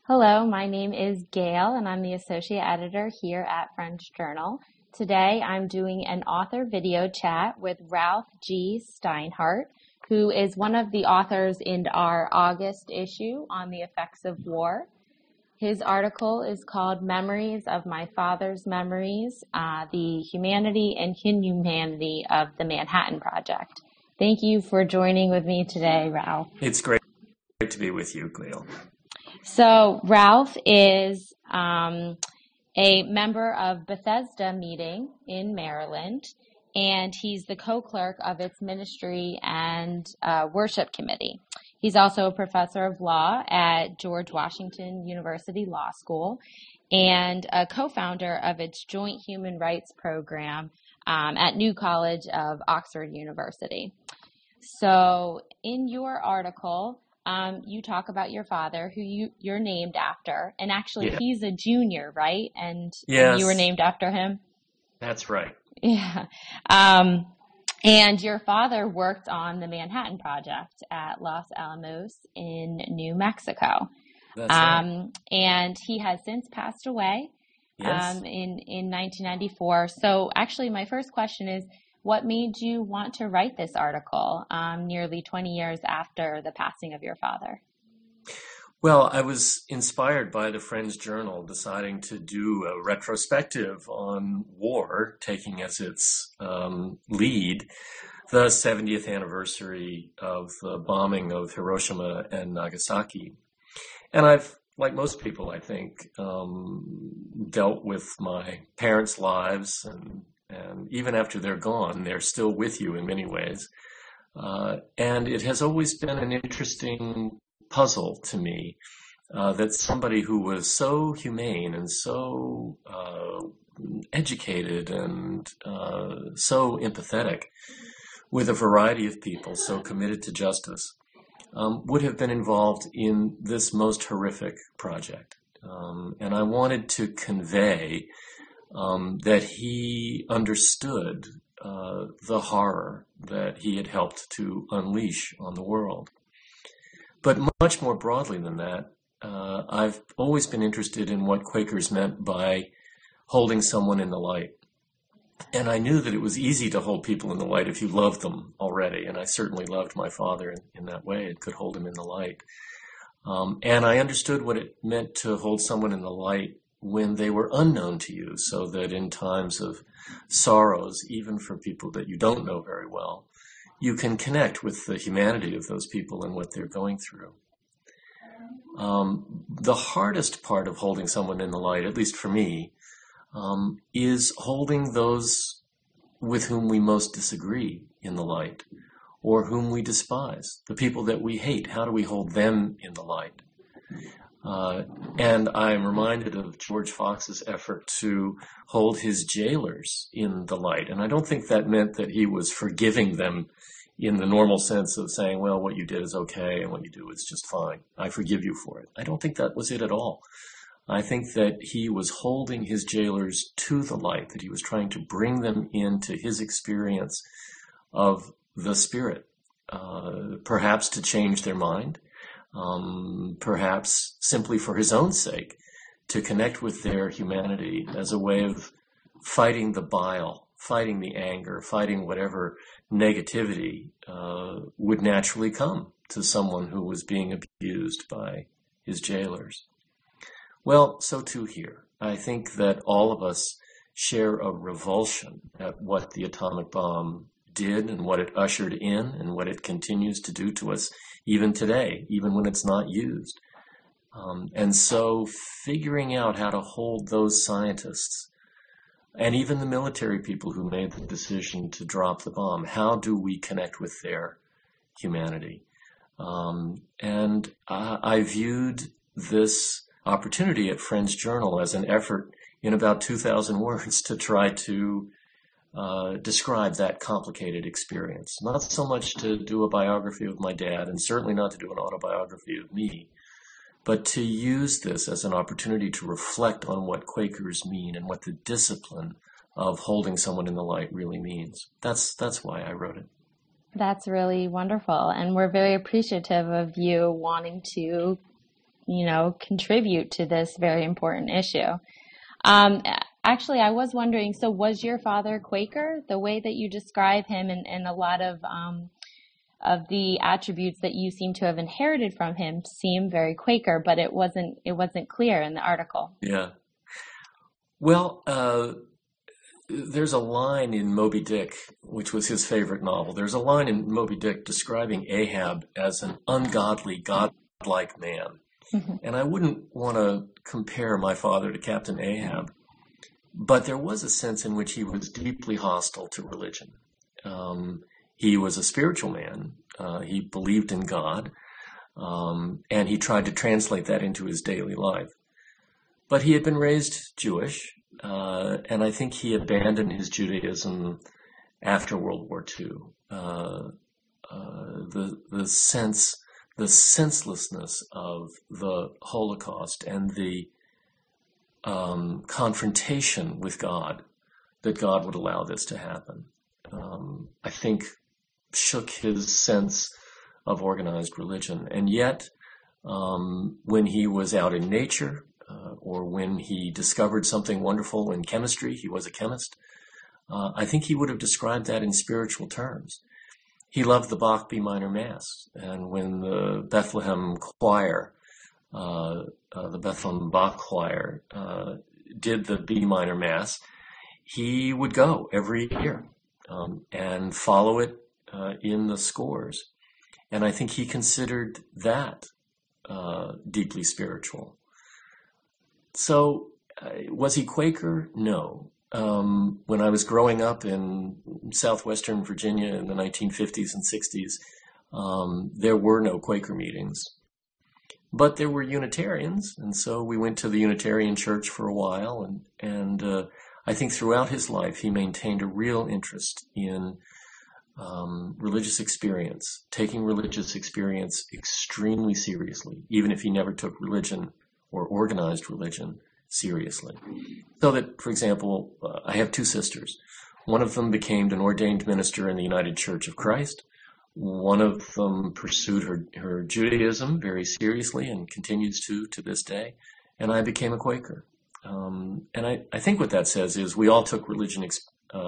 Hello, my name is Gail, and I'm the associate editor here at French Journal. Today, I'm doing an author video chat with Ralph G. Steinhardt, who is one of the authors in our August issue on the effects of war. His article is called Memories of My Father's Memories, the Humanity and Inhumanity of the Manhattan Project. Thank you for joining with me today, Ralph. It's great to be with you, Gail. So Ralph is a member of Bethesda Meeting in Maryland, and he's the co-clerk of its ministry and worship committee. He's also a professor of law at George Washington University Law School and a co-founder of its Joint Human Rights Program at New College of Oxford University. So in your article, you talk about your father, who you're named after, and actually he's a junior, right? And you were named after him? That's right. Yeah. And your father worked on the Manhattan Project at Los Alamos in New Mexico. That's right. And he has since passed away in 1994. So actually, my first question is, what made you want to write this article nearly 20 years after the passing of your father? Well, I was inspired by the Friends Journal deciding to do a retrospective on war, taking as its lead the 70th anniversary of the bombing of Hiroshima and Nagasaki. And I've, like most people, I think, dealt with my parents' lives, and even after they're gone, they're still with you in many ways. And it has always been an interesting puzzle to me that somebody who was so humane and so educated and so empathetic with a variety of people, so committed to justice, would have been involved in this most horrific project. And I wanted to convey that he understood the horror that he had helped to unleash on the world. But much more broadly than that, I've always been interested in what Quakers meant by holding someone in the light. And I knew that it was easy to hold people in the light if you loved them already, and I certainly loved my father in that way and could hold him in the light. And I understood what it meant to hold someone in the light when they were unknown to you, so that in times of sorrows, even for people that you don't know very well, you can connect with the humanity of those people and what they're going through. The hardest part of holding someone in the light, at least for me, is holding those with whom we most disagree in the light, or whom we despise, the people that we hate. How do we hold them in the light? And I'm reminded of George Fox's effort to hold his jailers in the light. And I don't think that meant that he was forgiving them in the normal sense of saying, well, what you did is okay and what you do is just fine. I forgive you for it. I don't think that was it at all. I think that he was holding his jailers to the light, that he was trying to bring them into his experience of the Spirit, perhaps to change their mind. Perhaps simply for his own sake, to connect with their humanity as a way of fighting the bile, fighting the anger, fighting whatever negativity would naturally come to someone who was being abused by his jailers. Well, so too here. I think that all of us share a revulsion at what the atomic bomb did and what it ushered in and what it continues to do to us even today, even when it's not used. And so figuring out how to hold those scientists and even the military people who made the decision to drop the bomb, how do we connect with their humanity? And I viewed this opportunity at Friends Journal as an effort in about 2,000 words to try to describe that complicated experience. Not so much to do a biography of my dad, and certainly not to do an autobiography of me, but to use this as an opportunity to reflect on what Quakers mean and what the discipline of holding someone in the light really means. That's why I wrote it. That's really wonderful, and we're very appreciative of you wanting to contribute to this very important issue. Um, Actually, I was wondering, so was your father Quaker? The way that you describe him and a lot of the attributes that you seem to have inherited from him seem very Quaker, but it wasn't clear in the article. Yeah. Well, there's a line in Moby Dick, which was his favorite novel. There's a line in Moby Dick describing Ahab as an ungodly, godlike man. And I wouldn't want to compare my father to Captain Ahab, but there was a sense in which he was deeply hostile to religion. He was a spiritual man. He believed in God, and he tried to translate that into his daily life. But he had been raised Jewish, and I think he abandoned his Judaism after World War II. The senselessness of the Holocaust and the confrontation with God, that God would allow this to happen, I think shook his sense of organized religion. And yet, when he was out in nature, or when he discovered something wonderful in chemistry, he was a chemist, I think he would have described that in spiritual terms. He loved the Bach B minor Mass, and when the Bethlehem choir, the Bethlehem Bach choir, did the B minor Mass, he would go every year and follow it in the scores. And I think he considered that deeply spiritual. So, was he Quaker? No. When I was growing up in southwestern Virginia in the 1950s and 60s, there were no Quaker meetings. But there were Unitarians, and so we went to the Unitarian Church for a while, and I think throughout his life he maintained a real interest in religious experience, taking religious experience extremely seriously, even if he never took religion or organized religion seriously. So that, for example, I have two sisters. One of them became an ordained minister in the United Church of Christ. One of them pursued her Judaism very seriously and continues to this day. And I became a Quaker. And I think what that says is we all took religious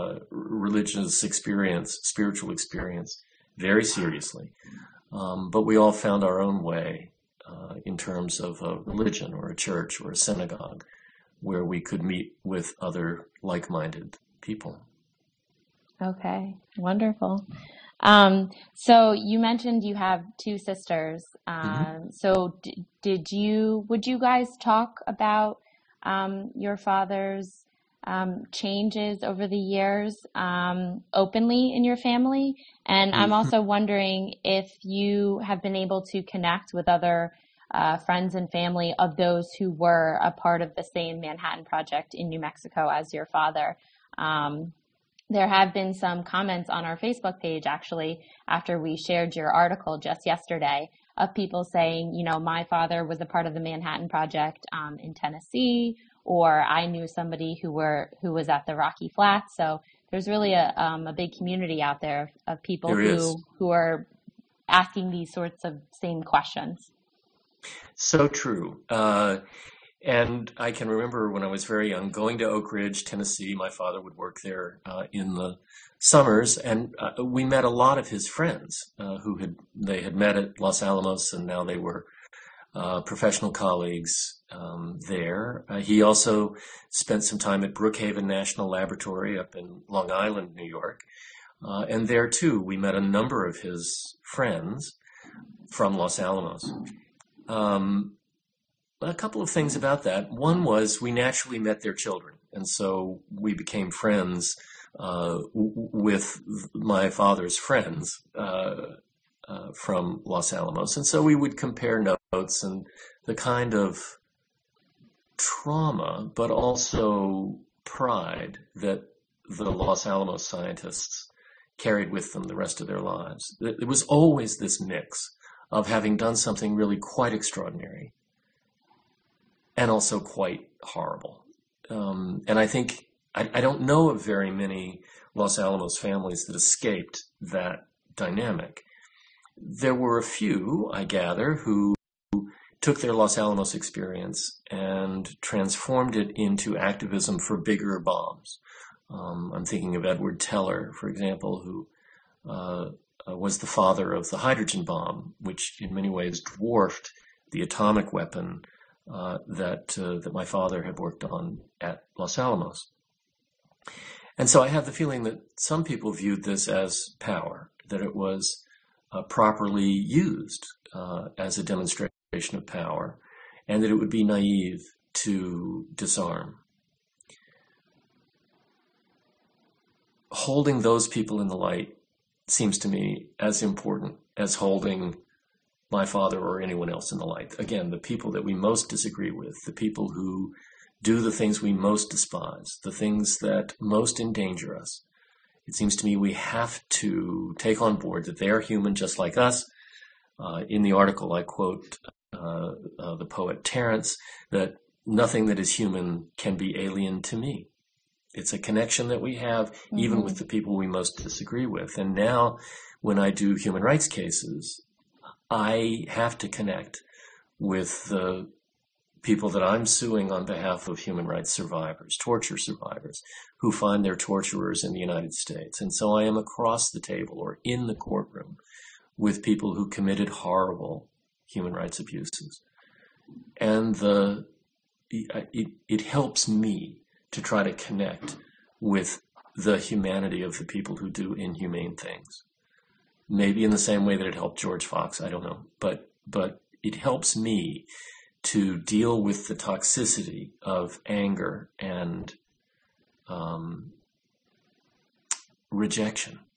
experience, spiritual experience, very seriously. But we all found our own way in terms of a religion or a church or a synagogue where we could meet with other like-minded people. Okay, wonderful. So you mentioned you have two sisters. So would you guys talk about your father's changes over the years openly in your family? And I'm also wondering if you have been able to connect with other friends and family of those who were a part of the same Manhattan Project in New Mexico as your father. There have been some comments on our Facebook page, actually, after we shared your article just yesterday, of people saying, my father was a part of the Manhattan Project in Tennessee, or I knew somebody who was at the Rocky Flats. So there's really a big community out there of people who are asking these sorts of same questions. So true. And I can remember when I was very young going to Oak Ridge, Tennessee. My father would work there in the summers, and we met a lot of his friends they had met at Los Alamos, and now they were professional colleagues there. He also spent some time at Brookhaven National Laboratory up in Long Island, New York. And there, too, we met a number of his friends from Los Alamos. A couple of things about that. One was we naturally met their children, and so we became friends with my father's friends from Los Alamos. And so we would compare notes and the kind of trauma, but also pride that the Los Alamos scientists carried with them the rest of their lives. It was always this mix of having done something really quite extraordinary and also quite horrible. And I think, I don't know of very many Los Alamos families that escaped that dynamic. There were a few, I gather, who took their Los Alamos experience and transformed it into activism for bigger bombs. I'm thinking of Edward Teller, for example, who was the father of the hydrogen bomb, which in many ways dwarfed the atomic weapon that my father had worked on at Los Alamos. And so I have the feeling that some people viewed this as power, that it was properly used as a demonstration of power, and that it would be naive to disarm. Holding those people in the light seems to me as important as holding my father or anyone else in the light. Again, the people that we most disagree with, the people who do the things we most despise, the things that most endanger us. It seems to me we have to take on board that they are human just like us. In the article, I quote the poet Terence, that nothing that is human can be alien to me. It's a connection that we have even with the people we most disagree with. And now when I do human rights cases, I have to connect with the people that I'm suing on behalf of human rights survivors, torture survivors, who find their torturers in the United States. And so I am across the table or in the courtroom with people who committed horrible human rights abuses. And it helps me to try to connect with the humanity of the people who do inhumane things. Maybe in the same way that it helped George Fox, I don't know. But it helps me to deal with the toxicity of anger and rejection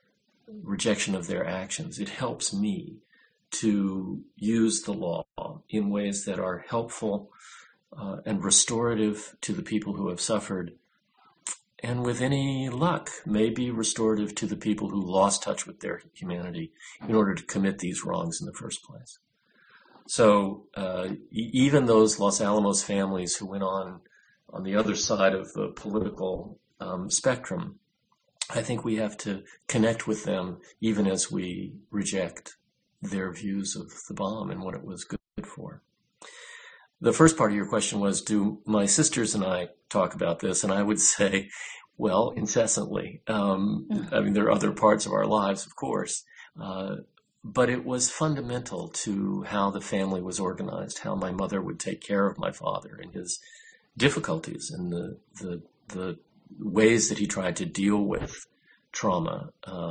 of their actions. It helps me to use the law in ways that are helpful and restorative to the people who have suffered, and with any luck, maybe restorative to the people who lost touch with their humanity in order to commit these wrongs in the first place. So even those Los Alamos families who went on the other side of the political spectrum, I think we have to connect with them even as we reject their views of the bomb and what it was good for. The first part of your question was, do my sisters and I talk about this? And I would say, well, incessantly. I mean, there are other parts of our lives, of course, but it was fundamental to how the family was organized, how my mother would take care of my father and his difficulties and the ways that he tried to deal with trauma.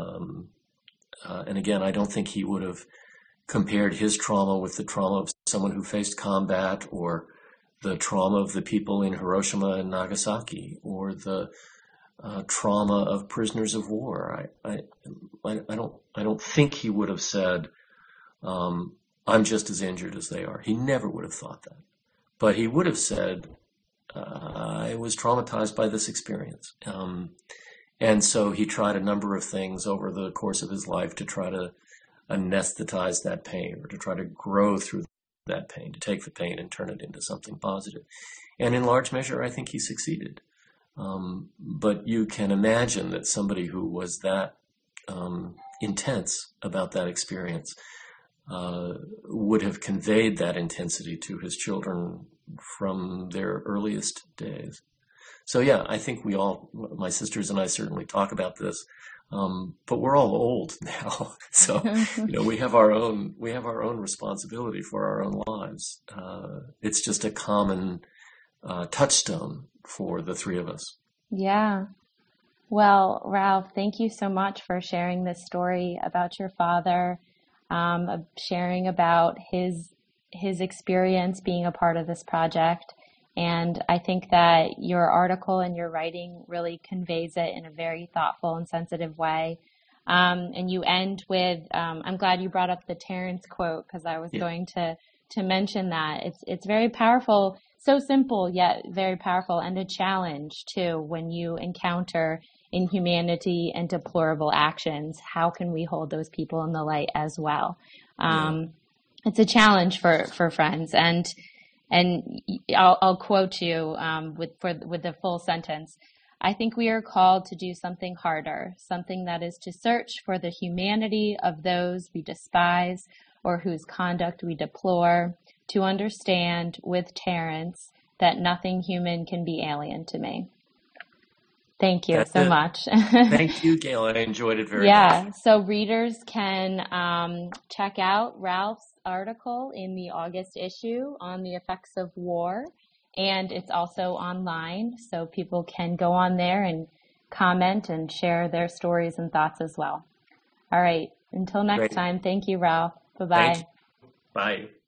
And again, I don't think he would have compared his trauma with the trauma of someone who faced combat, or the trauma of the people in Hiroshima and Nagasaki, or the trauma of prisoners of war. I don't think he would have said, I'm just as injured as they are. He never would have thought that. But he would have said, I was traumatized by this experience. And so he tried a number of things over the course of his life to try to anesthetize that pain, or to try to grow through that pain, to take the pain and turn it into something positive. And in large measure, I think he succeeded. But you can imagine that somebody who was that intense about that experience would have conveyed that intensity to his children from their earliest days. So yeah, I think we all, my sisters and I, certainly talk about this, but we're all old now, so we have our own responsibility for our own lives. It's just a common touchstone for the three of us. Yeah. Well, Ralph, thank you so much for sharing this story about your father, sharing about his experience being a part of this project. And I think that your article and your writing really conveys it in a very thoughtful and sensitive way. And you end with, I'm glad you brought up the Terence quote, because I was going to mention that. It's very powerful, so simple yet very powerful, and a challenge too when you encounter inhumanity and deplorable actions. How can we hold those people in the light as well? It's a challenge for friends, and I'll quote you with the full sentence. I think we are called to do something harder, something that is to search for the humanity of those we despise or whose conduct we deplore, to understand with Terence that nothing human can be alien to me. Thank you That's so it. much. Thank you, Gail. I enjoyed it very Yeah, much. so readers can check out Ralph's article in the August issue on the effects of war, and it's also online, so people can go on there and comment and share their stories and thoughts as well. All right, until next Great. time, thank you, Ralph. Thank you. Bye-bye. Bye.